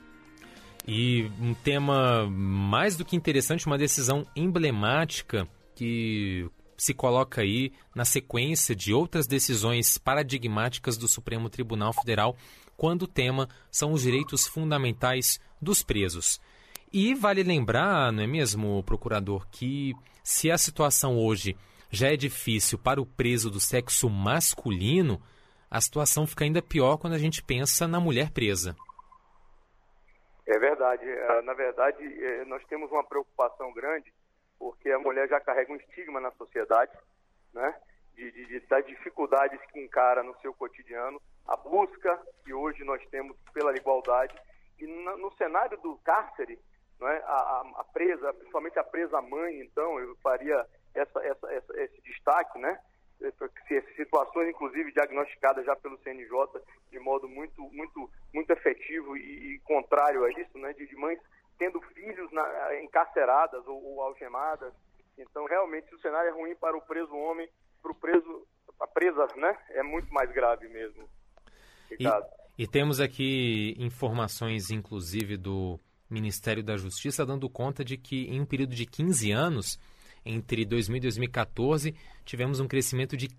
E um tema mais do que interessante, uma decisão emblemática que se coloca aí na sequência de outras decisões paradigmáticas do Supremo Tribunal Federal, quando o tema são os direitos fundamentais dos presos. E vale lembrar, não é mesmo, procurador, que se a situação hoje já é difícil para o preso do sexo masculino, a situação fica ainda pior quando a gente pensa na mulher presa. É verdade. Na verdade, nós temos uma preocupação grande, porque a mulher já carrega um estigma na sociedade, né? Das dificuldades que encara no seu cotidiano, a busca que hoje nós temos pela igualdade. E no cenário do cárcere, não é? A presa, principalmente a presa mãe, então, eu faria esse destaque, né? Situações, inclusive, diagnosticadas já pelo CNJ de modo muito efetivo e contrário a isso, né? De mães tendo filhos encarceradas ou algemadas. Então, realmente, o cenário é ruim para o preso homem, para o preso, a presa, né? É muito mais grave mesmo. E temos aqui informações, inclusive, do Ministério da Justiça, dando conta de que em um período de 15 anos, entre 2000 e 2014, tivemos um crescimento de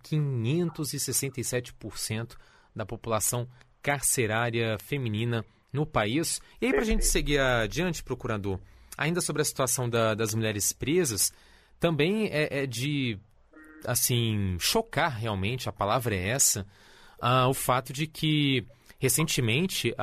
567% da população carcerária feminina no país. E aí, para a gente seguir adiante, procurador, ainda sobre a situação das mulheres presas, também é de, assim, chocar realmente, a palavra é essa, o fato de que, recentemente,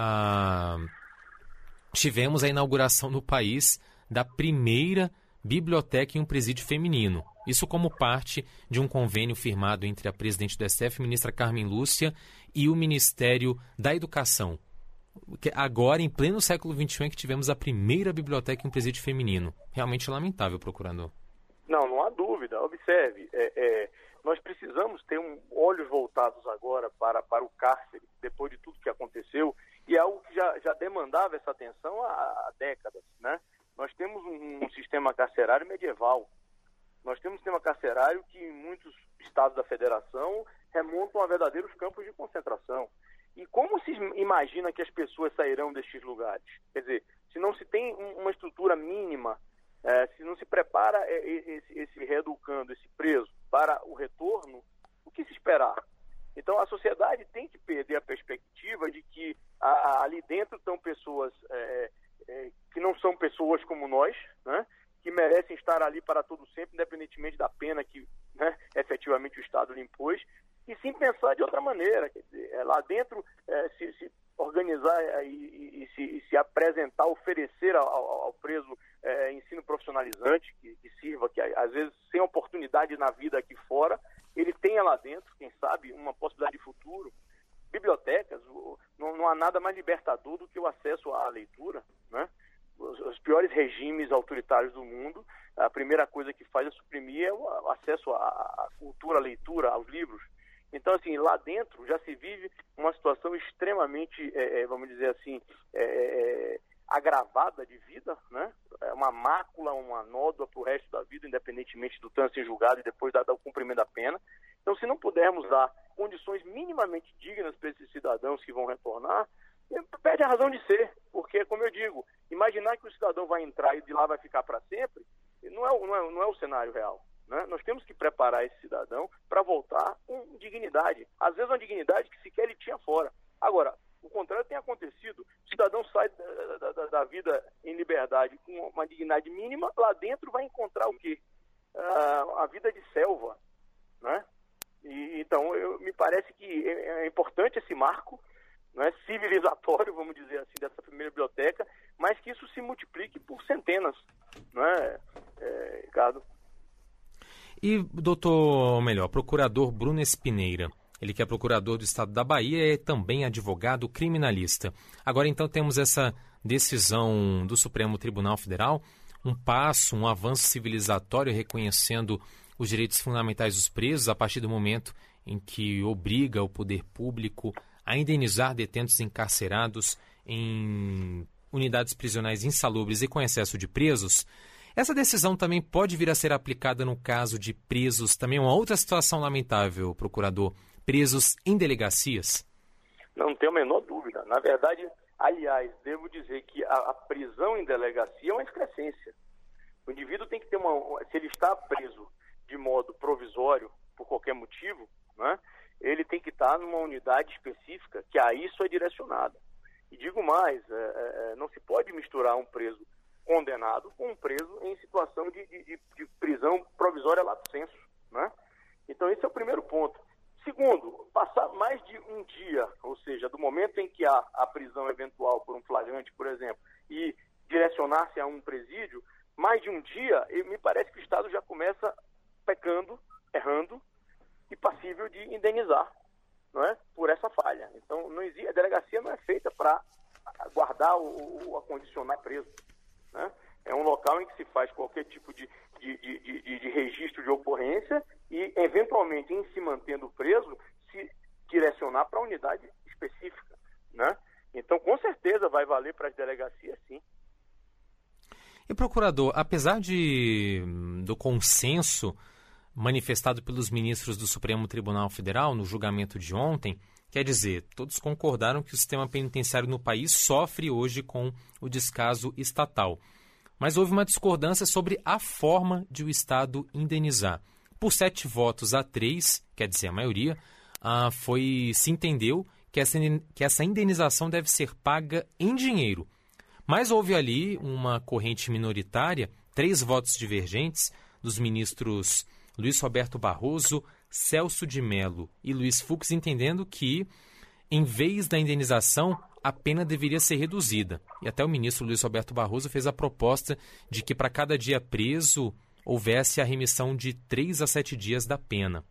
tivemos a inauguração no país da primeira biblioteca em um presídio feminino. Isso como parte de um convênio firmado entre a presidente do STF, ministra Carmen Lúcia, e o Ministério da Educação. Agora, em pleno século XXI, é que tivemos a primeira biblioteca em um presídio feminino. Realmente lamentável, procurador. Não há dúvida. Observe, nós precisamos ter olhos voltados agora para o cárcere, depois de tudo que aconteceu, e é algo que já demandava essa atenção há décadas, né? Nós temos um sistema carcerário medieval. Nós temos um sistema carcerário que em muitos estados da federação remontam a verdadeiros campos de concentração. E como se imagina que as pessoas sairão destes lugares? Quer dizer, se não se tem uma estrutura mínima, se não se prepara esse reeducando, esse preso para o retorno, o que se esperar? Então a sociedade tem que perder a perspectiva de que ali dentro estão pessoas que não são pessoas como nós, né, que merecem estar ali para todo sempre, independentemente da pena que, né, efetivamente o Estado lhe impôs, e sim pensar de outra maneira. Quer dizer, lá dentro se organizar e se apresentar, oferecer ao preso ensino profissionalizante que sirva, que às vezes sem oportunidade na vida aqui fora, ele tenha lá dentro, quem sabe, uma possibilidade de futuro. Bibliotecas, não há nada mais libertador do que o acesso à leitura, né? Os piores regimes autoritários do mundo, a primeira coisa que faz é suprimir o acesso à cultura, à leitura, aos livros. Então, assim, lá dentro já se vive uma situação extremamente, vamos dizer assim, agravada de vida, né? Uma mácula, uma nódoa para o resto da vida, independentemente do trânsito em julgado e depois do cumprimento da pena. Então, se não pudermos dar condições minimamente dignas para esses cidadãos que vão retornar, perde a razão de ser, porque, como eu digo, imaginar que o cidadão vai entrar e de lá vai ficar para sempre, não é o cenário real. Né? Nós temos que preparar esse cidadão para voltar com dignidade. Às vezes uma dignidade que sequer ele tinha fora. Agora, o contrário tem acontecido. O cidadão sai da vida em liberdade com uma dignidade mínima, lá dentro vai encontrar o quê? A vida de selva. Né? Então, me parece que é importante esse marco, né, civilizatório, vamos dizer assim, dessa primeira biblioteca, mas que isso se multiplique por centenas, né, Ricardo? E, doutor, procurador Bruno Espineira, ele que é procurador do Estado da Bahia, é também advogado criminalista. Agora, então, temos essa decisão do Supremo Tribunal Federal, um avanço civilizatório reconhecendo os direitos fundamentais dos presos a partir do momento em que obriga o poder público a indenizar detentos encarcerados em unidades prisionais insalubres e com excesso de presos. Essa decisão também pode vir a ser aplicada no caso de presos, também uma outra situação lamentável, procurador, presos em delegacias? Não tenho a menor dúvida. Na verdade, aliás, devo dizer que a prisão em delegacia é uma excrescência. O indivíduo tem que ter se ele está preso de modo provisório, por qualquer motivo, né, ele tem que estar numa unidade específica que a isso é direcionada. E digo mais, não se pode misturar um preso condenado com um preso em situação de prisão provisória lato sensu, né? Então esse é o primeiro ponto. Segundo, passar mais de um dia, ou seja, do momento em que há a prisão eventual por um flagrante, por exemplo, e direcionar-se a um presídio, mais de um dia, me parece que o Estado já começa pecando, errando e passível de indenizar, não é? Por essa falha. Então, a delegacia não é feita para guardar ou acondicionar preso, né? É um local em que se faz qualquer tipo de registro de ocorrência e, eventualmente, em se mantendo preso, se direcionar para a unidade específica, né? Então, com certeza, vai valer para as delegacias, sim. E, procurador, apesar do consenso manifestado pelos ministros do Supremo Tribunal Federal no julgamento de ontem, quer dizer, todos concordaram que o sistema penitenciário no país sofre hoje com o descaso estatal. Mas houve uma discordância sobre a forma de o Estado indenizar. Por 7 votos a 3, quer dizer, a maioria, se entendeu que essa indenização deve ser paga em dinheiro. Mas houve ali uma corrente minoritária, 3 votos divergentes, dos ministros Luiz Roberto Barroso, Celso de Mello e Luiz Fux, entendendo que, em vez da indenização, a pena deveria ser reduzida. E até o ministro Luiz Roberto Barroso fez a proposta de que para cada dia preso houvesse a remissão de 3 a 7 dias da pena.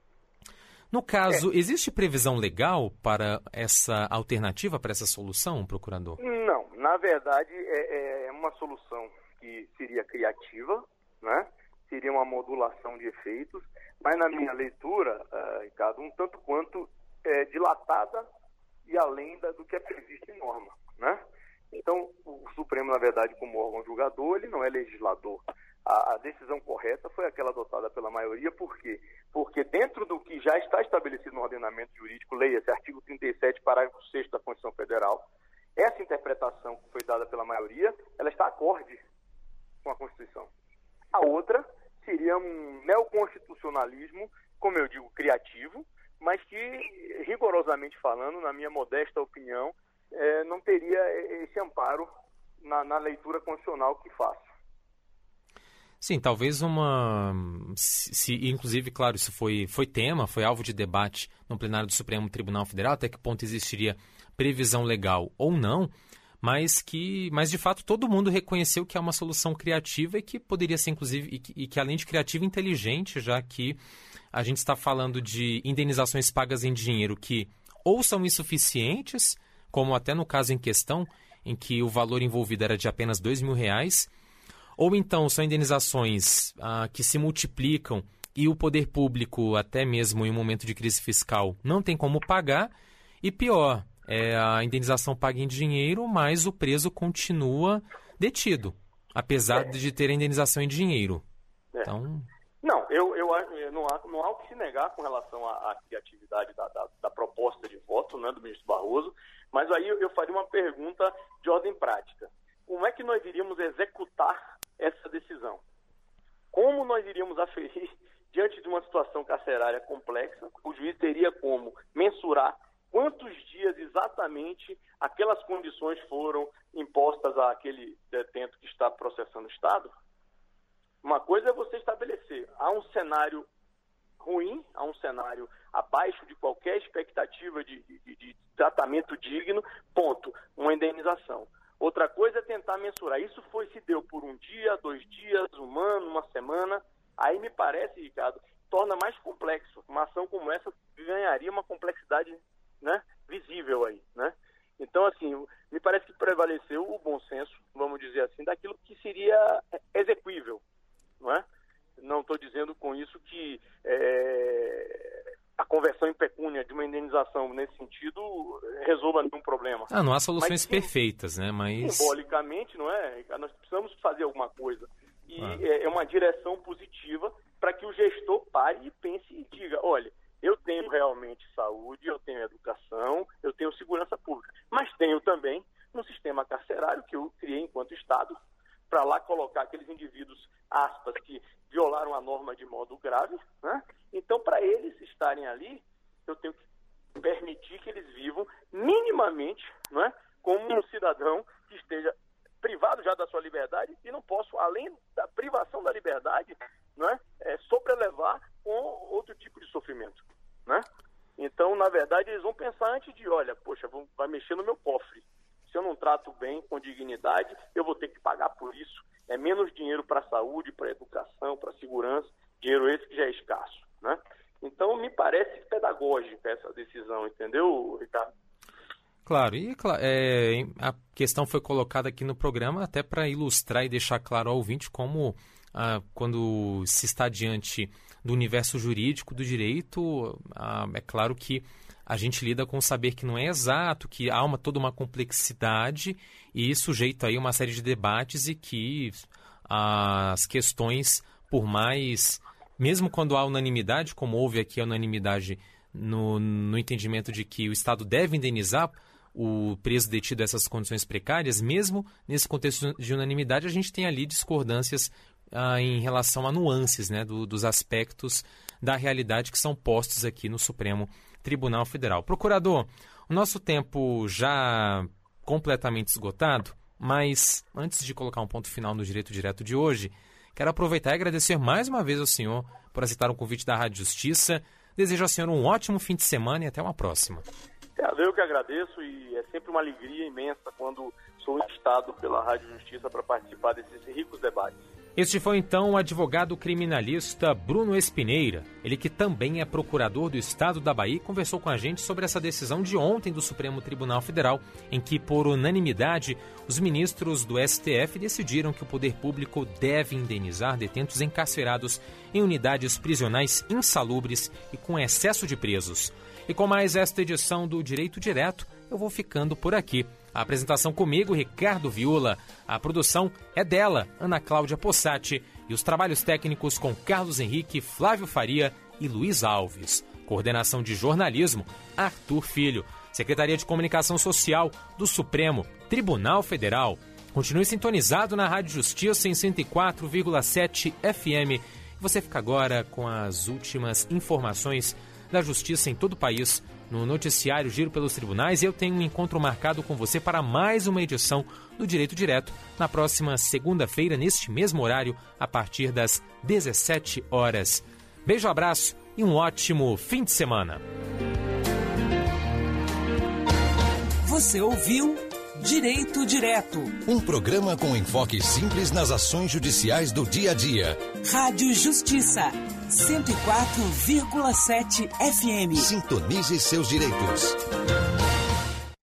No caso, existe previsão legal para essa alternativa, para essa solução, procurador? Não, na verdade é uma solução que seria criativa, né? Seria uma modulação de efeitos, mas na minha leitura, Ricardo, um tanto quanto dilatada e além do que é previsto em norma, né? Então, o Supremo, na verdade, como órgão julgador, ele não é legislador. A decisão correta foi aquela adotada pela maioria, por quê? Porque dentro do que já está estabelecido no ordenamento jurídico, leia-se artigo 37, parágrafo 6º da Constituição Federal, essa interpretação que foi dada pela maioria, ela está acorde com a Constituição. A outra seria um neoconstitucionalismo, como eu digo, criativo, mas que, rigorosamente falando, na minha modesta opinião, não teria esse amparo na leitura constitucional que faço. Sim, talvez inclusive, claro, isso foi tema, foi alvo de debate no plenário do Supremo Tribunal Federal, até que ponto existiria previsão legal ou não, mas de fato todo mundo reconheceu que é uma solução criativa e que poderia ser, inclusive, e que além de criativa, inteligente, já que a gente está falando de indenizações pagas em dinheiro que ou são insuficientes, como até no caso em questão, em que o valor envolvido era de apenas R$2.000, ou então são indenizações que se multiplicam e o poder público, até mesmo em um momento de crise fiscal, não tem como pagar. E pior, a indenização paga em dinheiro, mas o preso continua detido, apesar de ter a indenização em dinheiro. Então... Não, não há o que se negar com relação à criatividade da proposta de voto, né, do ministro Barroso, mas aí eu faria uma pergunta de ordem prática. Como é que nós iríamos executar essa decisão? Como nós iríamos aferir, diante de uma situação carcerária complexa, o juiz teria como mensurar quantos dias exatamente aquelas condições foram impostas àquele detento que está processando o Estado? Uma coisa é você estabelecer, há um cenário ruim, há um cenário abaixo de qualquer expectativa de tratamento digno, ponto, uma indenização. Outra coisa é tentar mensurar, isso se deu por um dia, 2 dias, um ano, uma semana, aí me parece, Ricardo, torna mais complexo. Uma ação como essa ganharia uma complexidade, né, visível aí, né? Então, assim, me parece que prevaleceu o bom senso, vamos dizer assim, daquilo que seria exequível. Não é? Não estou dizendo com isso que a conversão em pecúnia de uma indenização nesse sentido resolva nenhum problema. Não há soluções perfeitas, né? Mas simbolicamente, não é? Nós precisamos fazer alguma coisa. E é uma direção positiva para que o gestor pare e pense e diga, olha, eu tenho realmente saúde, eu tenho educação, eu tenho segurança pública, mas tenho também um sistema carcerário que eu criei enquanto Estado, para lá colocar aqueles indivíduos, aspas, que violaram a norma de modo grave, né? Então, para eles estarem ali, eu tenho que permitir que eles vivam minimamente, não é, como um cidadão que esteja privado já da sua liberdade e não posso, além da privação da liberdade, não é, sobrelevar com outro tipo de sofrimento, né? Então, na verdade, eles vão pensar antes de, olha, poxa, vai mexer no meu cofre. Se eu não trato bem, com dignidade, eu vou ter que pagar por isso. É menos dinheiro para a saúde, para a educação, para a segurança, dinheiro esse que já é escasso, né? Então, me parece pedagógica essa decisão, entendeu, Ricardo? Claro, e a questão foi colocada aqui no programa até para ilustrar e deixar claro ao ouvinte como, quando se está diante do universo jurídico, do direito, é claro que a gente lida com o saber que não é exato, que há toda uma complexidade e sujeito aí a uma série de debates e que as questões, por mais, mesmo quando há unanimidade, como houve aqui a unanimidade no entendimento de que o Estado deve indenizar o preso detido dessas condições precárias, mesmo nesse contexto de unanimidade, a gente tem ali discordâncias em relação a nuances, né, dos aspectos da realidade que são postos aqui no Supremo Tribunal Federal. Procurador, o nosso tempo já completamente esgotado, mas antes de colocar um ponto final no Direito Direto de hoje, quero aproveitar e agradecer mais uma vez ao senhor por aceitar o convite da Rádio Justiça. Desejo ao senhor um ótimo fim de semana e até uma próxima. Eu que agradeço e é sempre uma alegria imensa quando sou instado pela Rádio Justiça para participar desses ricos debates. Este foi então o advogado criminalista Bruno Espineira, ele que também é procurador do Estado da Bahia, conversou com a gente sobre essa decisão de ontem do Supremo Tribunal Federal, em que, por unanimidade, os ministros do STF decidiram que o poder público deve indenizar detentos encarcerados em unidades prisionais insalubres e com excesso de presos. E com mais esta edição do Direito Direto, eu vou ficando por aqui. A apresentação comigo, Ricardo Viula. A produção é dela, Ana Cláudia Possati. E os trabalhos técnicos com Carlos Henrique, Flávio Faria e Luiz Alves. Coordenação de jornalismo, Arthur Filho. Secretaria de Comunicação Social do Supremo Tribunal Federal. Continue sintonizado na Rádio Justiça em 104,7 FM. Você fica agora com as últimas informações da Justiça em todo o país, no noticiário Giro pelos Tribunais, e eu tenho um encontro marcado com você para mais uma edição do Direito Direto, na próxima segunda-feira, neste mesmo horário, a partir das 17 horas. Beijo, abraço e um ótimo fim de semana. Você ouviu Direito Direto. Um programa com enfoque simples nas ações judiciais do dia a dia. Rádio Justiça, 104,7 FM. Sintonize seus direitos.